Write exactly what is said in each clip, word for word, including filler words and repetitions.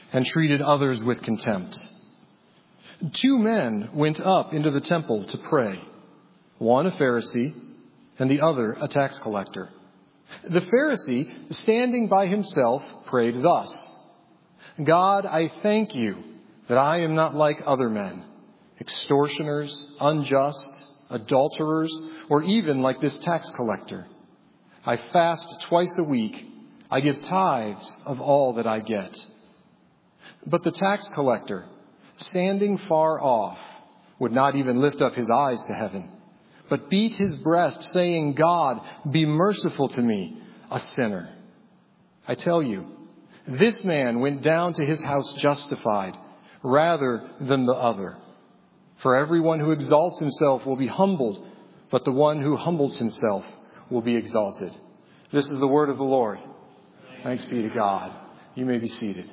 and treated others with contempt. Two men went up into the temple to pray, one a Pharisee and the other a tax collector. The Pharisee, standing by himself, prayed thus: God, I thank you that I am not like other men, extortioners, unjust, adulterers, or even like this tax collector. I fast twice a week. I give tithes of all that I get. But the tax collector, standing far off, would not even lift up his eyes to heaven, but beat his breast, saying, God, be merciful to me, a sinner. I tell you, this man went down to his house justified rather than the other. For everyone who exalts himself will be humbled, but the one who humbles himself will be exalted. This is the word of the Lord. Thanks be to God. You may be seated.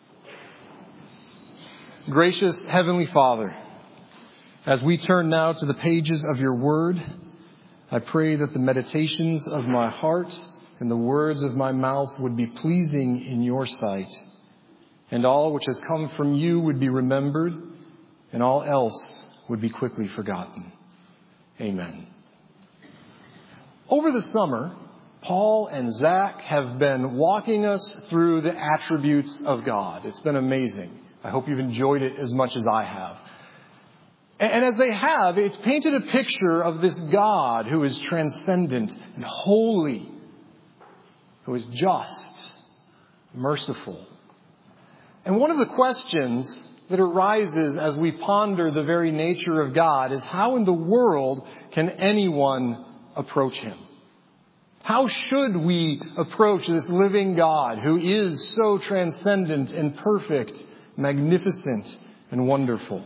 Gracious Heavenly Father, as we turn now to the pages of your word, I pray that the meditations of my heart and the words of my mouth would be pleasing in your sight, and all which has come from you would be remembered, and all else would be quickly forgotten. Amen. Over the summer, Paul and Zach have been walking us through the attributes of God. It's been amazing. I hope you've enjoyed it as much as I have. And as they have, it's painted a picture of this God who is transcendent and holy, who is just, merciful. And one of the questions that arises as we ponder the very nature of God is, how in the world can anyone approach him? How should we approach this living God who is so transcendent and perfect, magnificent and wonderful?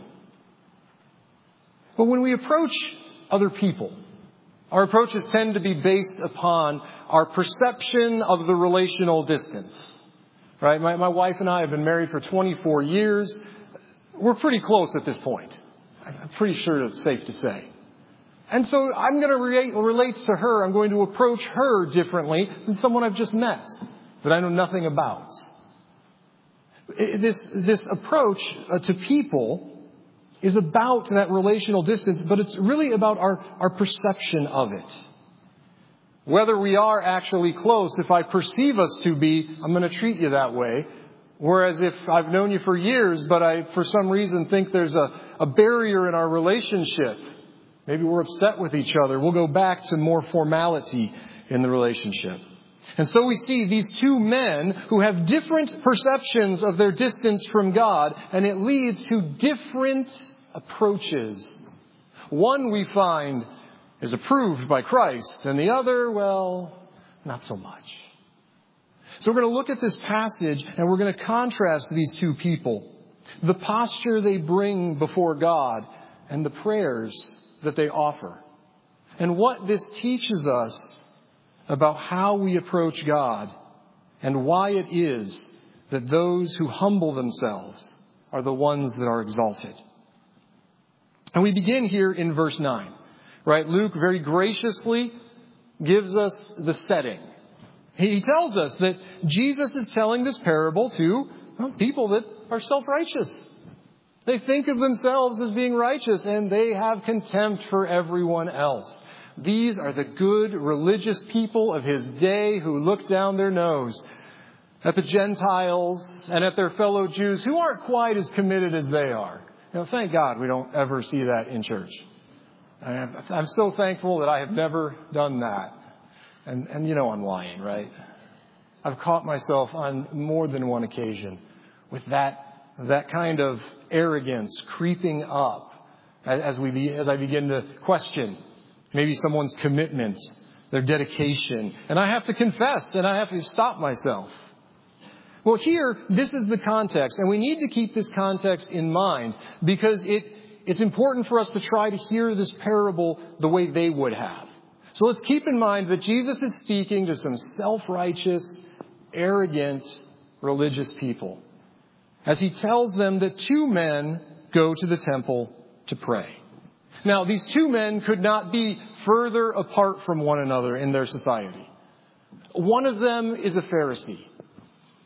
But when we approach other people, our approaches tend to be based upon our perception of the relational distance. Right? My, my wife and I have been married for twenty-four years. We're pretty close at this point. I'm pretty sure it's safe to say. And so I'm going to relate, relate to her. I'm going to approach her differently than someone I've just met that I know nothing about. This, this approach to people is about that relational distance, but it's really about our, our perception of it. Whether we are actually close, if I perceive us to be, I'm going to treat you that way. Whereas if I've known you for years, but I, for some reason, think there's a, a barrier in our relationship, maybe we're upset with each other, we'll go back to more formality in the relationship. And so we see these two men who have different perceptions of their distance from God, and it leads to different approaches. One we find is approved by Christ, and the other, well, not so much. So we're going to look at this passage, and we're going to contrast these two people, the posture they bring before God, and the prayers that they offer, and what this teaches us about how we approach God and why it is that those who humble themselves are the ones that are exalted. And we begin here in verse nine, right? Luke very graciously gives us the setting. He tells us that Jesus is telling this parable to well, people that are self-righteous. They think of themselves as being righteous, and they have contempt for everyone else. These are the good religious people of his day who look down their nose at the Gentiles and at their fellow Jews who aren't quite as committed as they are. You know, thank God we don't ever see that in church. I'm so thankful that I have never done that. And, and you know I'm lying, right? I've caught myself on more than one occasion with that, that kind of arrogance creeping up as, we be, as I begin to question maybe someone's commitment, their dedication. And I have to confess and I have to stop myself. Well, here, this is the context. And we need to keep this context in mind because it, it's important for us to try to hear this parable the way they would have. So let's keep in mind that Jesus is speaking to some self-righteous, arrogant, religious people as he tells them that two men go to the temple to pray. Now, these two men could not be further apart from one another in their society. One of them is a Pharisee.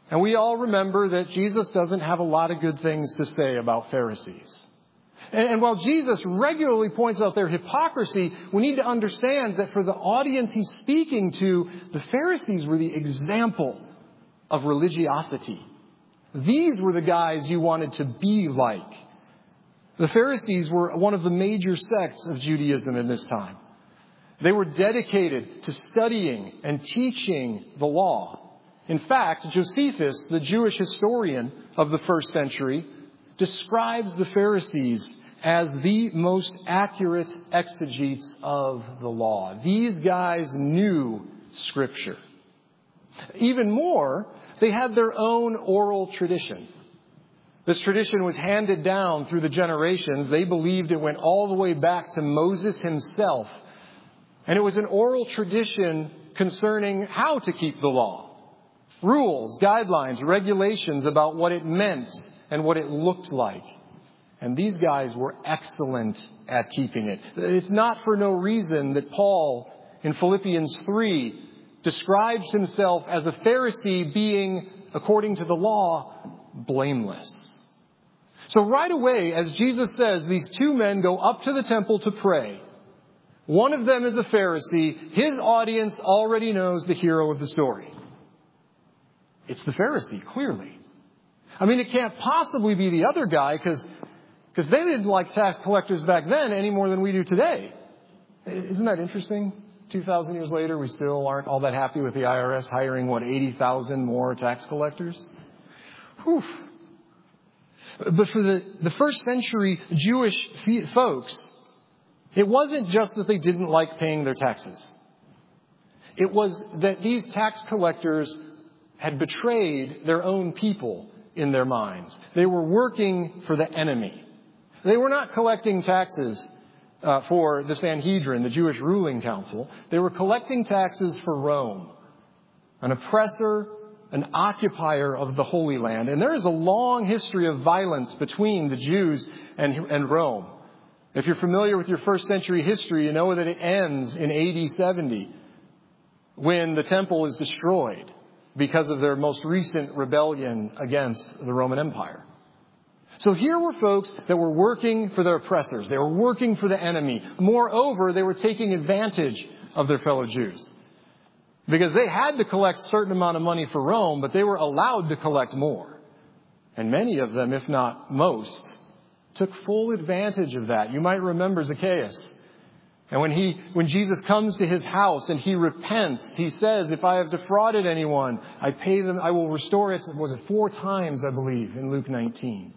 And we all remember that Jesus doesn't have a lot of good things to say about Pharisees. And, and while Jesus regularly points out their hypocrisy, we need to understand that for the audience he's speaking to, the Pharisees were the example of religiosity. These were the guys you wanted to be like. The Pharisees were one of the major sects of Judaism in this time. They were dedicated to studying and teaching the law. In fact, Josephus, the Jewish historian of the first century, describes the Pharisees as the most accurate exegetes of the law. These guys knew Scripture. Even more, they had their own oral tradition. This tradition was handed down through the generations. They believed it went all the way back to Moses himself. And it was an oral tradition concerning how to keep the law. Rules, guidelines, regulations about what it meant and what it looked like. And these guys were excellent at keeping it. It's not for no reason that Paul in Philippians three describes himself as a Pharisee being, according to the law, blameless. So right away, as Jesus says, these two men go up to the temple to pray. One of them is a Pharisee. His audience already knows the hero of the story. It's the Pharisee, clearly. I mean, it can't possibly be the other guy because because they didn't like tax collectors back then any more than we do today. Isn't that interesting? two thousand years later, we still aren't all that happy with the I R S hiring, what, eighty thousand more tax collectors? Whew. But for the, the first century Jewish folks, it wasn't just that they didn't like paying their taxes. It was that these tax collectors had betrayed their own people in their minds. They were working for the enemy. They were not collecting taxes uh, for the Sanhedrin, the Jewish ruling council. They were collecting taxes for Rome, an oppressor, an occupier of the Holy Land. And there is a long history of violence between the Jews and, and Rome. If you're familiar with your first century history, you know that it ends in A D seventy when the temple is destroyed because of their most recent rebellion against the Roman Empire. So here were folks that were working for their oppressors. They were working for the enemy. Moreover, they were taking advantage of their fellow Jews because they had to collect a certain amount of money for Rome, but they were allowed to collect more. And many of them, if not most, took full advantage of that. You might remember Zacchaeus. And when he, when Jesus comes to his house and he repents, he says, if I have defrauded anyone, I pay them, I will restore it. Was it four times, I believe, in Luke nineteen.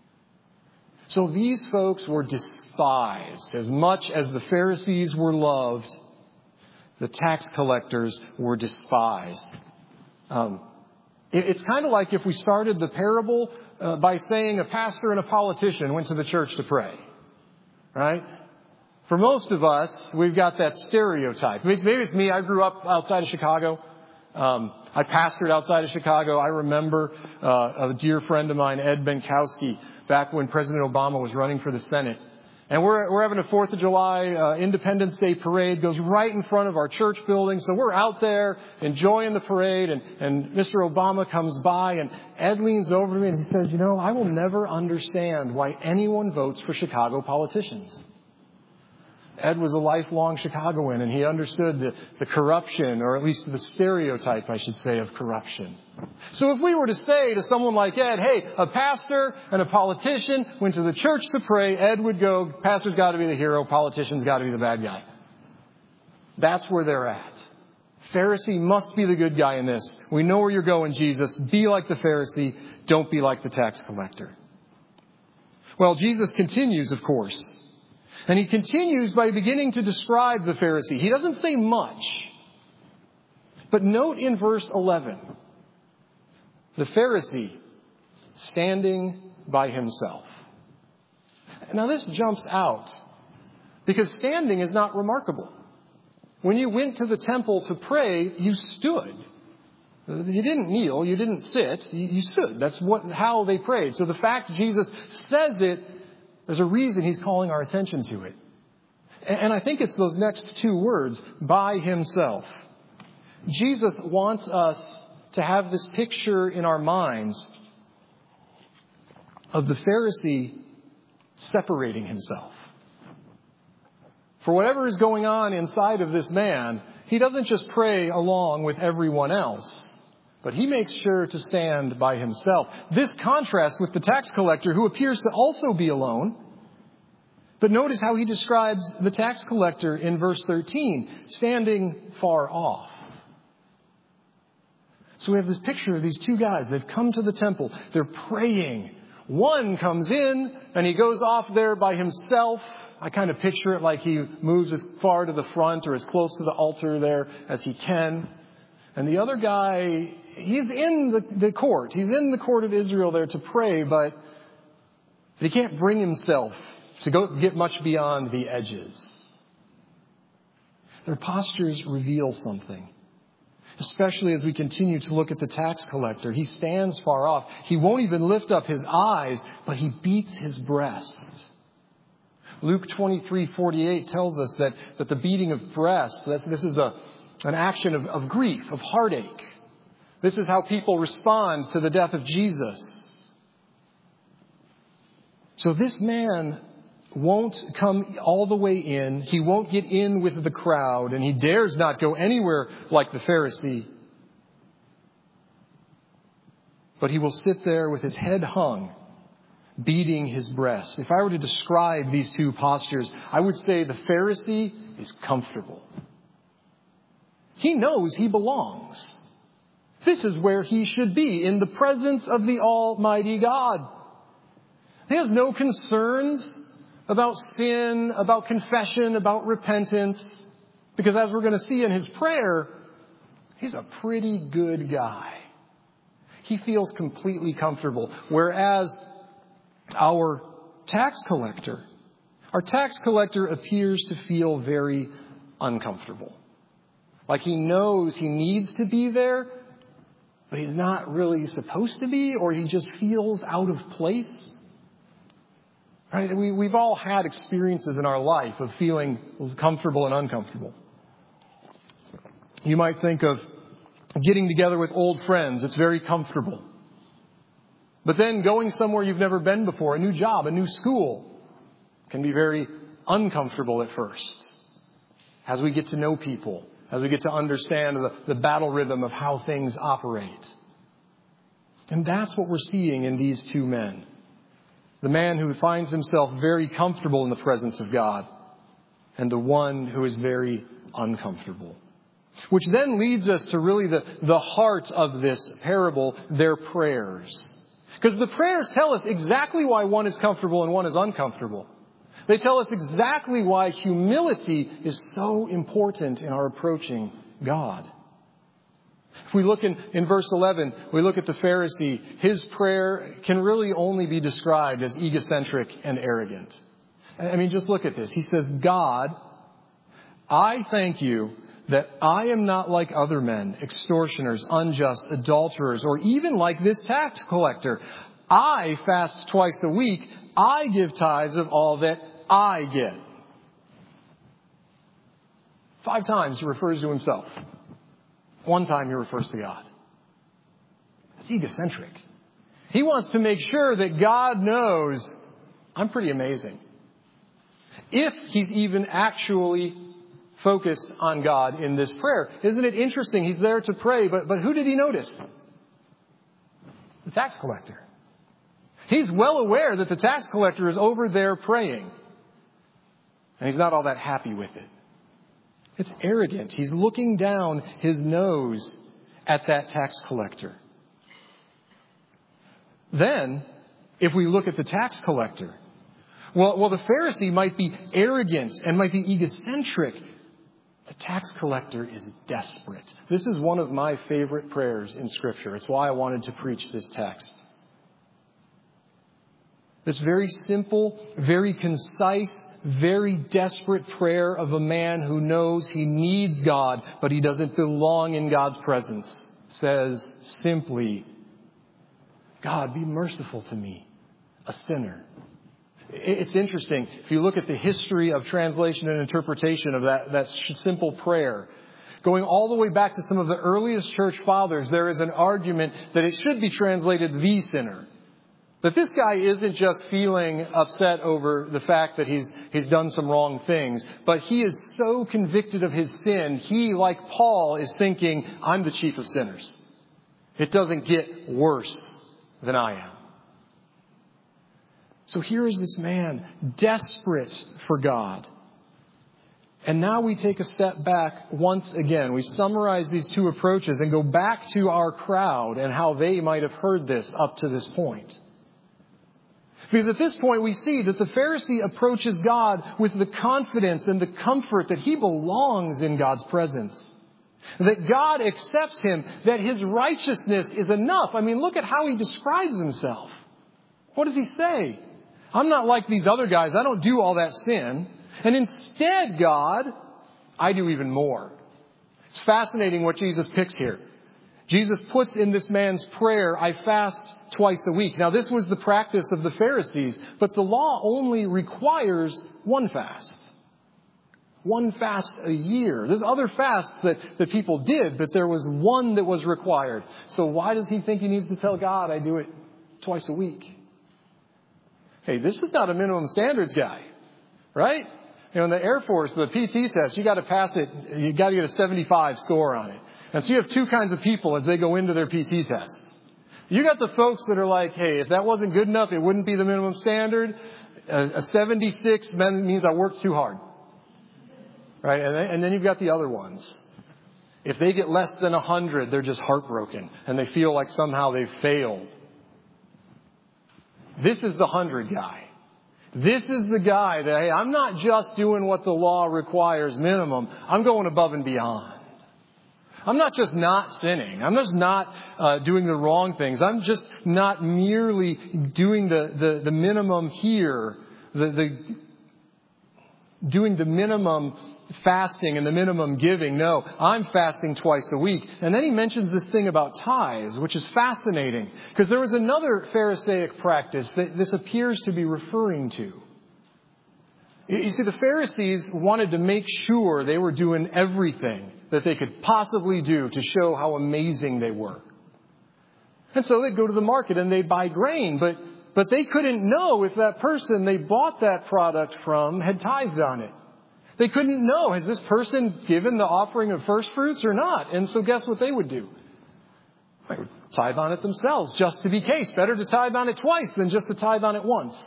So these folks were despised. As much as the Pharisees were loved, the tax collectors were despised. Um, it, it's kind of like if we started the parable uh, by saying a pastor and a politician went to the church to pray, right? For most of us, we've got that stereotype. Maybe it's me. I grew up outside of Chicago. Um, I pastored outside of Chicago. I remember uh, a dear friend of mine, Ed Benkowski, back when President Obama was running for the Senate. And we're, we're having a fourth of July uh, Independence Day parade, goes right in front of our church building. So we're out there enjoying the parade, and, and Mister Obama comes by, and Ed leans over to me and he says, you know, I will never understand why anyone votes for Chicago politicians. Ed was a lifelong Chicagoan, and he understood the, the corruption, or at least the stereotype, I should say, of corruption. So if we were to say to someone like Ed, hey, a pastor and a politician went to the church to pray, Ed would go, pastor's got to be the hero, politician's got to be the bad guy. That's where they're at. Pharisee must be the good guy in this. We know where you're going, Jesus. Be like the Pharisee. Don't be like the tax collector. Well, Jesus continues, of course. And he continues by beginning to describe the Pharisee. He doesn't say much. But note in verse eleven, the Pharisee standing by himself. Now this jumps out because standing is not remarkable. When you went to the temple to pray, you stood. You didn't kneel, you didn't sit, you stood. That's what how they prayed. So the fact Jesus says it, there's a reason he's calling our attention to it. And I think it's those next two words, by himself. Jesus wants us to have this picture in our minds of the Pharisee separating himself. For whatever is going on inside of this man, he doesn't just pray along with everyone else, but he makes sure to stand by himself. This contrasts with the tax collector, who appears to also be alone. But notice how he describes the tax collector in verse thirteen, standing far off. So we have this picture of these two guys. They've come to the temple. They're praying. One comes in and he goes off there by himself. I kind of picture it like he moves as far to the front or as close to the altar there as he can. And the other guy, he's in the, the court. He's in the court of Israel there to pray, but he can't bring himself to go get much beyond the edges. Their postures reveal something. Especially as we continue to look at the tax collector. He stands far off. He won't even lift up his eyes, but he beats his breast. Luke twenty-three forty-eight tells us that, that the beating of breast, that this is a, an action of, of grief, of heartache. This is how people respond to the death of Jesus. So this man won't come all the way in. He won't get in with the crowd, and he dares not go anywhere like the Pharisee. But he will sit there with his head hung, beating his breast. If I were to describe these two postures, I would say the Pharisee is comfortable. He knows he belongs. This is where he should be, in the presence of the Almighty God. He has no concerns about sin, about confession, about repentance. Because as we're going to see in his prayer, he's a pretty good guy. He feels completely comfortable. Whereas our tax collector, our tax collector appears to feel very uncomfortable. Like he knows he needs to be there, but he's not really supposed to be, or he just feels out of place. Right? We, we've all had experiences in our life of feeling comfortable and uncomfortable. You might think of getting together with old friends. It's very comfortable. But then going somewhere you've never been before, a new job, a new school, can be very uncomfortable at first. As we get to know people, as we get to understand the, the battle rhythm of how things operate. And that's what we're seeing in these two men. The man who finds himself very comfortable in the presence of God, and the one who is very uncomfortable. Which then leads us to really the, the heart of this parable, their prayers. Because the prayers tell us exactly why one is comfortable and one is uncomfortable. They tell us exactly why humility is so important in our approaching God. If we look in, in verse eleven, we look at the Pharisee. His prayer can really only be described as egocentric and arrogant. I mean, just look at this. He says, God, I thank you that I am not like other men, extortioners, unjust, adulterers, or even like this tax collector. I fast twice a week. I give tithes of all that I get. Five times he refers to himself. One time he refers to God. That's egocentric. He wants to make sure that God knows I'm pretty amazing. If he's even actually focused on God in this prayer. Isn't it interesting? He's there to pray, but, but who did he notice? The tax collector. He's well aware that the tax collector is over there praying. And he's not all that happy with it. It's arrogant. He's looking down his nose at that tax collector. Then, if we look at the tax collector, well, well, the Pharisee might be arrogant and might be egocentric. The tax collector is desperate. This is one of my favorite prayers in Scripture. It's why I wanted to preach this text. This very simple, very concise, very desperate prayer of a man who knows he needs God, but he doesn't belong in God's presence, says simply, God, be merciful to me, a sinner. It's interesting. If you look at the history of translation and interpretation of that, that simple prayer, Going all the way back to some of the earliest church fathers, there is an argument that it should be translated the sinner. That this guy isn't just feeling upset over the fact that he's he's done some wrong things, but he is so convicted of his sin, he, like Paul, is thinking, I'm the chief of sinners. It doesn't get worse than I am. So here is this man, desperate for God. And now we take a step back once again. We summarize these two approaches and go back to our crowd and how they might have heard this up to this point. Because at this point we see that the Pharisee approaches God with the confidence and the comfort that he belongs in God's presence. That God accepts him, that his righteousness is enough. I mean, look at how he describes himself. What does he say? I'm not like these other guys. I don't do all that sin. And instead, God, I do even more. It's fascinating what Jesus picks here. Jesus puts in this man's prayer, I fast twice a week. Now, this was the practice of the Pharisees, but the law only requires one fast. One fast a year. There's other fasts that, that people did, but there was one that was required. So why does he think he needs to tell God, I do it twice a week? Hey, this is not a minimum standards guy, right? You know, in the Air Force, the P T test, you got to pass it, you got to get a seventy-five score on it. And so you have two kinds of people as they go into their P T tests. You got the folks that are like, hey, if that wasn't good enough, it wouldn't be the minimum standard. A, a seventy-six means I worked too hard. Right? And then, and then you've got the other ones. If they get less than one hundred, they're just heartbroken. And they feel like somehow they've failed. This is the one hundred guy. This is the guy that, hey, I'm not just doing what the law requires minimum. I'm going above and beyond. I'm not just not sinning. I'm just not uh, doing the wrong things. I'm just not merely doing the, the, the minimum here, the, the doing the minimum fasting and the minimum giving. No, I'm fasting twice a week. And then he mentions this thing about tithes, which is fascinating, because there was another Pharisaic practice that this appears to be referring to. You see, the Pharisees wanted to make sure they were doing everything that they could possibly do to show how amazing they were. And so they'd go to the market and they'd buy grain, but but they couldn't know if that person they bought that product from had tithed on it. They couldn't know, has this person given the offering of first fruits or not? And so guess what they would do? They would tithe on it themselves, just to be case. Better to tithe on it twice than just to tithe on it once.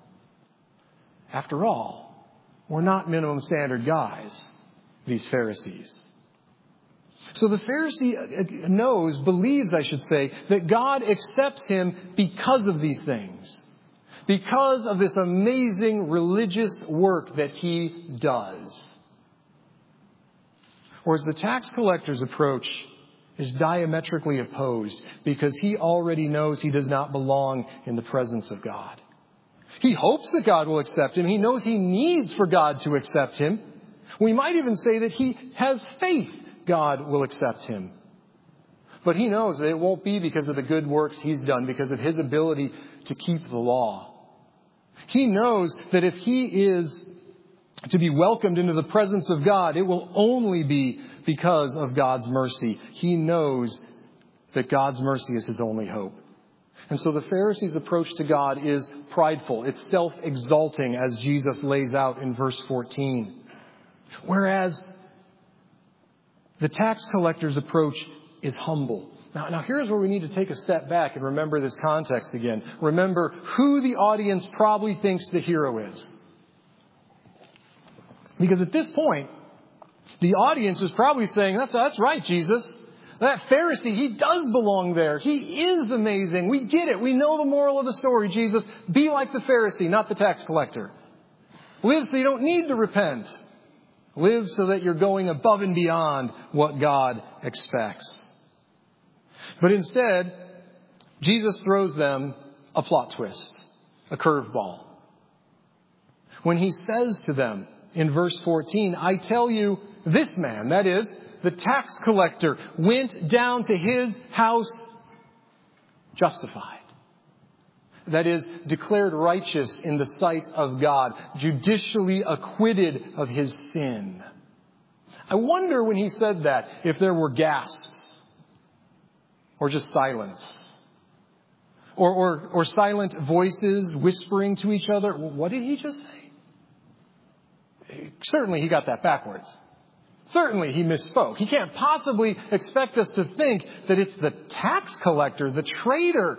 After all, we're not minimum standard guys, these Pharisees. So the Pharisee knows, believes, I should say, that God accepts him because of these things. Because of this amazing religious work that he does. Whereas the tax collector's approach is diametrically opposed because he already knows he does not belong in the presence of God. He hopes that God will accept him. He knows he needs for God to accept him. We might even say that he has faith God will accept him. But he knows that it won't be because of the good works he's done, because of his ability to keep the law. He knows that if he is to be welcomed into the presence of God, it will only be because of God's mercy. He knows that God's mercy is his only hope. And so the Pharisees' approach to God is prideful. It's self-exalting, as Jesus lays out in verse fourteen. Whereas the tax collector's approach is humble. Now, now here's where we need to take a step back and remember this context again. Remember who the audience probably thinks the hero is. Because at this point, the audience is probably saying, that's, that's right, Jesus. That Pharisee, he does belong there. He is amazing. We get it. We know the moral of the story, Jesus. Be like the Pharisee, not the tax collector. Live so you don't need to repent. Live so that you're going above and beyond what God expects. But instead, Jesus throws them a plot twist, a curveball. When he says to them in verse fourteen, I tell you, this man, that is, the tax collector, went down to his house justified. That is, declared righteous in the sight of God, judicially acquitted of his sin. I wonder when he said that if there were gasps or just silence or, or, or silent voices whispering to each other. Well, what did he just say? Certainly he got that backwards. Certainly he misspoke. He can't possibly expect us to think that it's the tax collector, the traitor,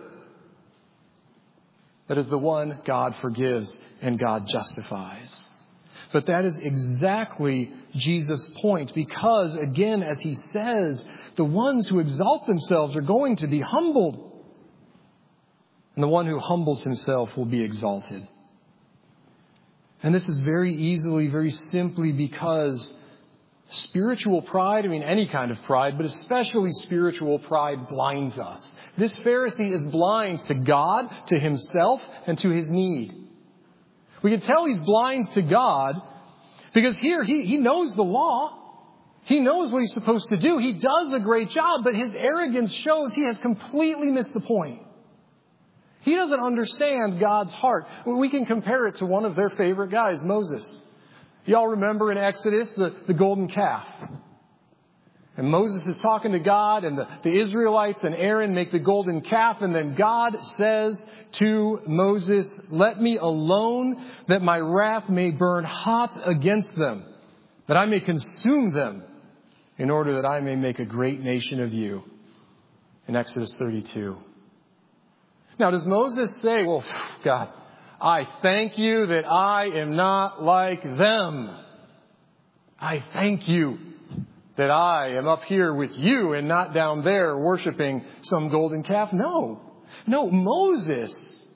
that is the one God forgives and God justifies. But that is exactly Jesus' point, because, again, as he says, the ones who exalt themselves are going to be humbled, and the one who humbles himself will be exalted. And this is very easily, very simply because spiritual pride, I mean any kind of pride, but especially spiritual pride, blinds us. This Pharisee is blind to God, to himself, and to his need. We can tell he's blind to God because here he, he knows the law. He knows what he's supposed to do. He does a great job, but his arrogance shows he has completely missed the point. He doesn't understand God's heart. We can compare it to one of their favorite guys, Moses. Y'all remember in Exodus, the, the golden calf. And Moses is talking to God, and the, the Israelites and Aaron make the golden calf, and then God says to Moses, "Let me alone, that my wrath may burn hot against them, that I may consume them, in order that I may make a great nation of you." In Exodus thirty-two. Now, does Moses say, "Well, God, I thank you that I am not like them. I thank you that I am up here with you and not down there worshiping some golden calf"? No. No, Moses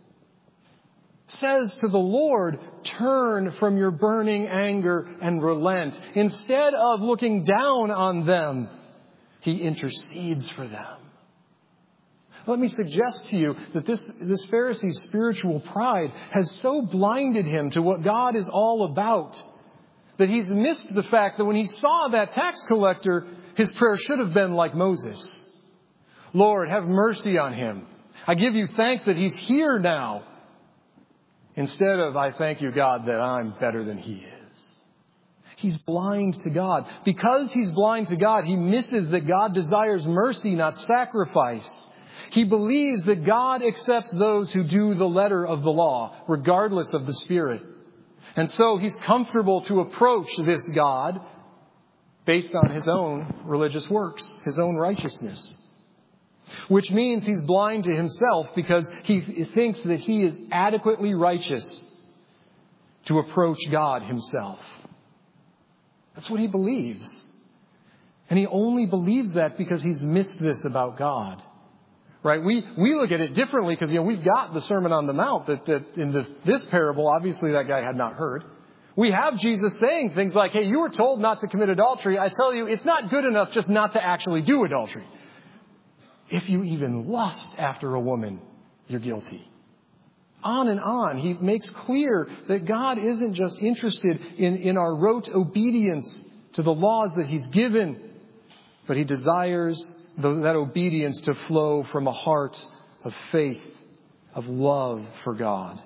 says to the Lord, "Turn from your burning anger and relent." Instead of looking down on them, he intercedes for them. Let me suggest to you that this, this Pharisee's spiritual pride has so blinded him to what God is all about that he's missed the fact that when he saw that tax collector, his prayer should have been like Moses. "Lord, have mercy on him. I give you thanks that he's here now." Instead of, "I thank you, God, that I'm better than he is." He's blind to God. Because he's blind to God, he misses that God desires mercy, not sacrifice. He believes that God accepts those who do the letter of the law, regardless of the spirit. And so he's comfortable to approach this God based on his own religious works, his own righteousness. Which means he's blind to himself because he thinks that he is adequately righteous to approach God himself. That's what he believes. And he only believes that because he's missed this about God. Right? We, we look at it differently because, you know, we've got the Sermon on the Mount that, that in the, this parable, obviously that guy had not heard. We have Jesus saying things like, "Hey, you were told not to commit adultery. I tell you, it's not good enough just not to actually do adultery. If you even lust after a woman, you're guilty." On and on. He makes clear that God isn't just interested in, in our rote obedience to the laws that he's given, but he desires that obedience to flow from a heart of faith, of love for God.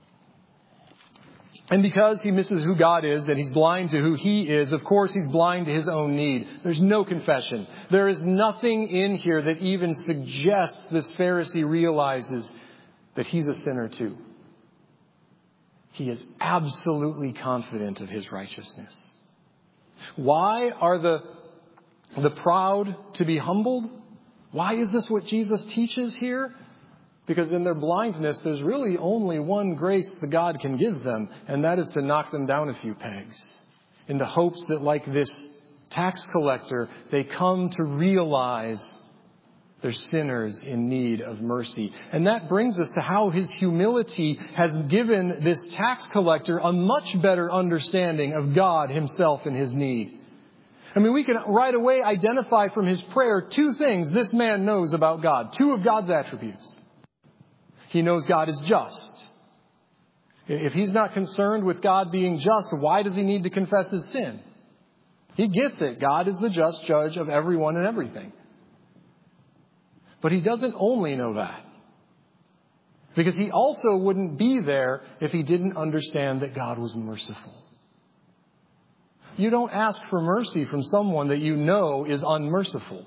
And because he misses who God is and he's blind to who he is, of course he's blind to his own need. There's no confession. There is nothing in here that even suggests this Pharisee realizes that he's a sinner too. He is absolutely confident of his righteousness. Why are the The proud to be humbled? Why is this what Jesus teaches here? Because in their blindness, there's really only one grace that God can give them, and that is to knock them down a few pegs, in the hopes that, like this tax collector, they come to realize they're sinners in need of mercy. And that brings us to how his humility has given this tax collector a much better understanding of God himself and his need. I mean, we can right away identify from his prayer two things this man knows about God. Two of God's attributes. He knows God is just. If he's not concerned with God being just, why does he need to confess his sin? He gets it. God is the just judge of everyone and everything. But he doesn't only know that. Because he also wouldn't be there if he didn't understand that God was merciful. you don't ask for mercy from someone that you know is unmerciful.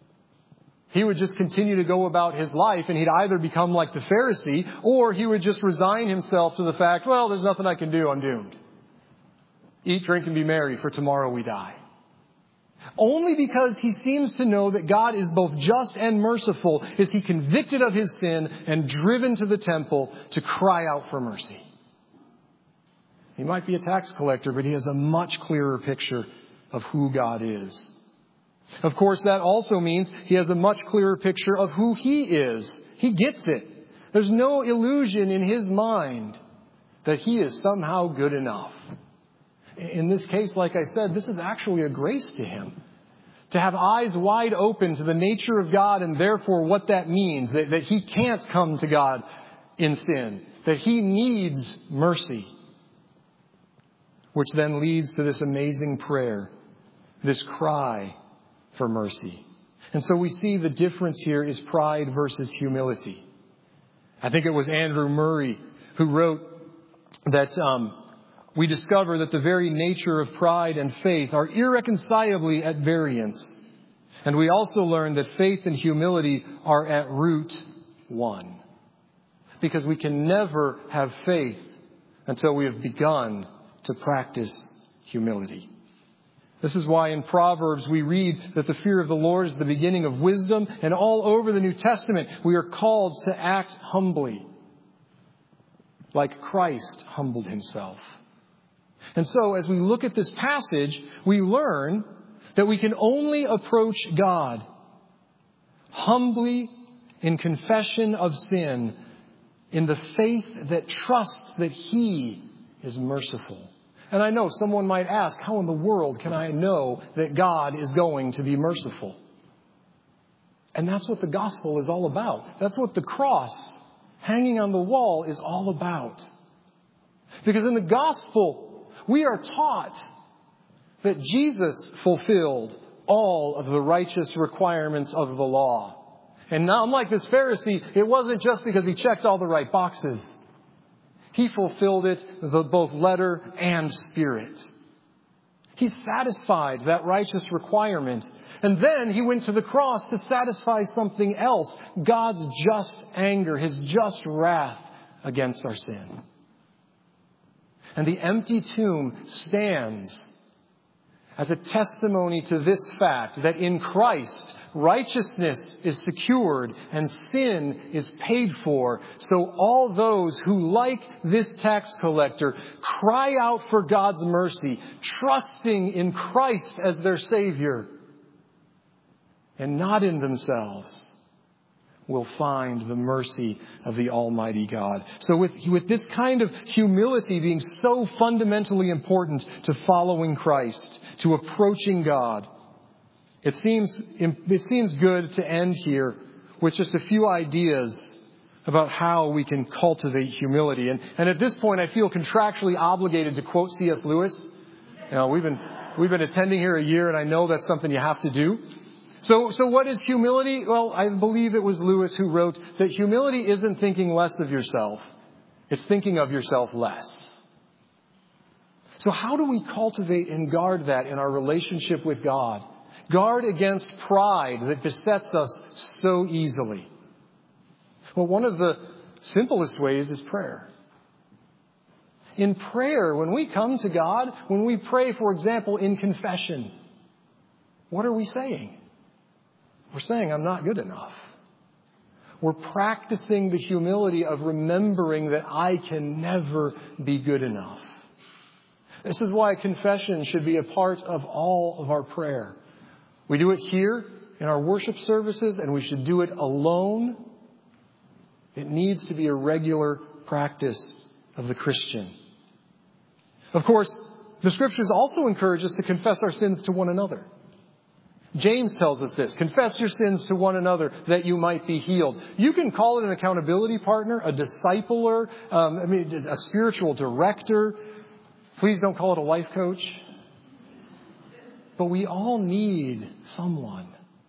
He would just continue to go about his life, and he'd either become like the Pharisee, or he would just resign himself to the fact, well, there's nothing I can do, I'm doomed. Eat, drink, and be merry, for tomorrow we die. Only because he seems to know that God is both just and merciful is he convicted of his sin and driven to the temple to cry out for mercy. He might be a tax collector, but he has a much clearer picture of who God is. Of course, that also means he has a much clearer picture of who he is. He gets it. There's no illusion in his mind that he is somehow good enough. In this case, like I said, this is actually a grace to him. To have eyes wide open to the nature of God and therefore what that means, that, that he can't come to God in sin, that he needs mercy. Which then leads to this amazing prayer, this cry for mercy. And so we see the difference here is pride versus humility. I think it was Andrew Murray who wrote that um, we discover that the very nature of pride and faith are irreconcilably at variance. And we also learn that faith and humility are at root one. Because we can never have faith until we have begun to practice humility. This is why in Proverbs we read that the fear of the Lord is the beginning of wisdom, and all over the New Testament we are called to act humbly, like Christ humbled himself. And so as we look at this passage, we learn that we can only approach God humbly in confession of sin, in the faith that trusts that he is merciful. And I know someone might ask, how in the world can I know that God is going to be merciful? And that's what the gospel is all about. That's what the cross hanging on the wall is all about. Because in the gospel, we are taught that Jesus fulfilled all of the righteous requirements of the law. And now, unlike this Pharisee, it wasn't just because he checked all the right boxes. He fulfilled it, the both letter and spirit. He satisfied that righteous requirement. And then he went to the cross to satisfy something else. God's just anger, his just wrath against our sin. And the empty tomb stands as a testimony to this fact that in Christ, righteousness is secured and sin is paid for. So all those who, like this tax collector, cry out for God's mercy, trusting in Christ as their Savior and not in themselves, will find the mercy of the Almighty God. So with, with this kind of humility being so fundamentally important to following Christ, to approaching God, It seems, it seems good to end here with just a few ideas about how we can cultivate humility. And, and at this point, I feel contractually obligated to quote C S Lewis. You know, we've been, we've been attending here a year, and I know that's something you have to do. So, so what is humility? Well, I believe it was Lewis who wrote that humility isn't thinking less of yourself. It's thinking of yourself less. So how do we cultivate and guard that in our relationship with God? Guard against pride that besets us so easily. Well, one of the simplest ways is prayer. In prayer, when we come to God, when we pray, for example, in confession, what are we saying? We're saying, I'm not good enough. We're practicing the humility of remembering that I can never be good enough. This is why confession should be a part of all of our prayer. We do it here in our worship services, and we should do it alone. It needs to be a regular practice of the Christian. Of course, the Scriptures also encourage us to confess our sins to one another. James tells us this: confess your sins to one another that you might be healed. You can call it an accountability partner, a discipler, um, I mean, a spiritual director. Please don't call it a life coach. But we all need someone.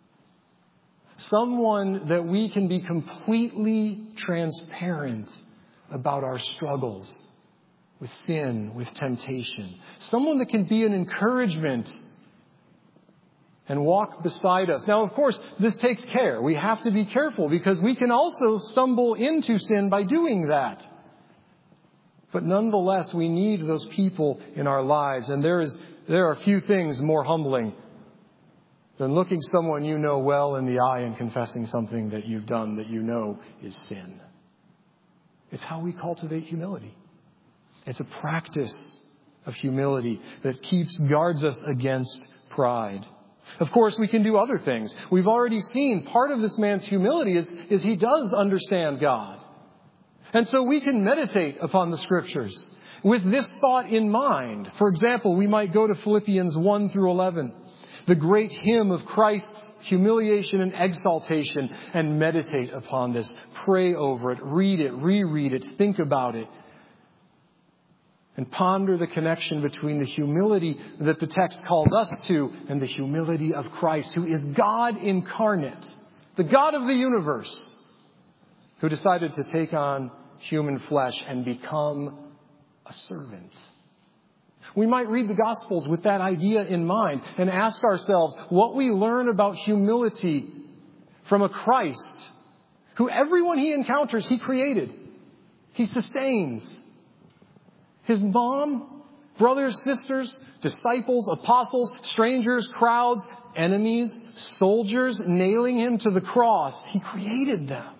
Someone that we can be completely transparent about our struggles, with sin, with temptation. Someone that can be an encouragement and walk beside us. Now, of course, this takes care. We have to be careful because we can also stumble into sin by doing that. But nonetheless, we need those people in our lives. And there is there are few things more humbling than looking someone you know well in the eye and confessing something that you've done that you know is sin. It's how we cultivate humility. It's a practice of humility that keeps guards us against pride. Of course, we can do other things. We've already seen part of this man's humility is, is he does understand God. And so we can meditate upon the Scriptures with this thought in mind. For example, we might go to Philippians one through eleven, the great hymn of Christ's humiliation and exaltation, and meditate upon this. Pray over it, read it, reread it, think about it. And ponder the connection between the humility that the text calls us to and the humility of Christ, who is God incarnate, the God of the universe, who decided to take on human flesh and become a servant. We might read the Gospels with that idea in mind and ask ourselves what we learn about humility from a Christ who everyone he encounters, he created, he sustains. His mom, brothers, sisters, disciples, apostles, strangers, crowds, enemies, soldiers, nailing him to the cross. He created them.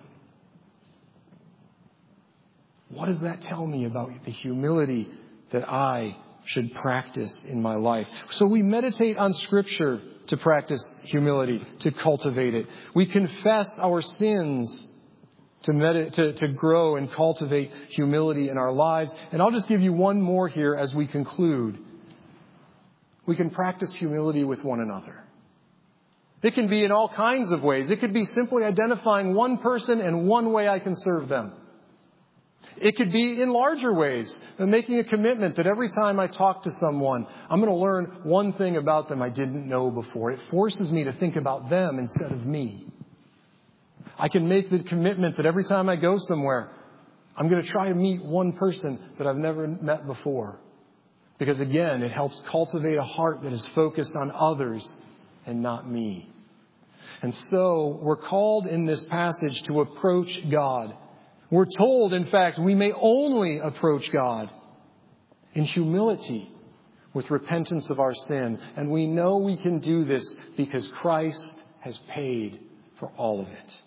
What does that tell me about the humility that I should practice in my life? So we meditate on Scripture to practice humility, to cultivate it. We confess our sins To, med- to, to grow and cultivate humility in our lives. And I'll just give you one more here as we conclude. We can practice humility with one another. It can be in all kinds of ways. It could be simply identifying one person and one way I can serve them. It could be in larger ways, making a commitment that every time I talk to someone, I'm going to learn one thing about them I didn't know before. It forces me to think about them instead of me. I can make the commitment that every time I go somewhere, I'm going to try to meet one person that I've never met before. Because again, it helps cultivate a heart that is focused on others and not me. And so we're called in this passage to approach God. We're told, in fact, we may only approach God in humility with repentance of our sin. And we know we can do this because Christ has paid for all of it.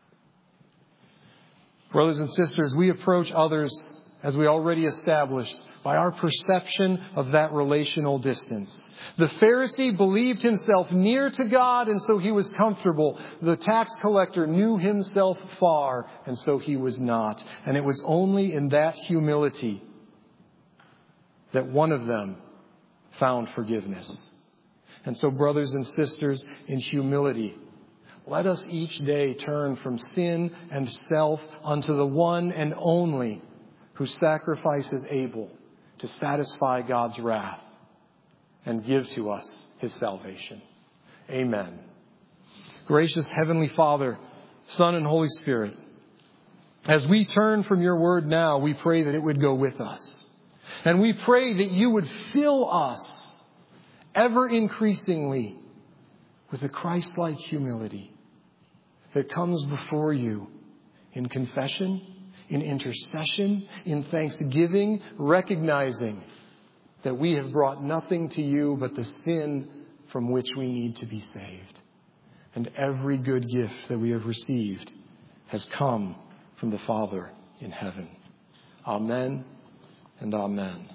Brothers and sisters, we approach others, as we already established, by our perception of that relational distance. The Pharisee believed himself near to God, and so he was comfortable. The tax collector knew himself far, and so he was not. And it was only in that humility that one of them found forgiveness. And so, brothers and sisters, in humility, let us each day turn from sin and self unto the one and only whose sacrifice is able to satisfy God's wrath and give to us His salvation. Amen. Gracious Heavenly Father, Son, and Holy Spirit, as we turn from your word now, we pray that it would go with us. And we pray that you would fill us ever increasingly with a Christ-like humility that comes before you in confession, in intercession, in thanksgiving, recognizing that we have brought nothing to you but the sin from which we need to be saved. And every good gift that we have received has come from the Father in heaven. Amen and amen.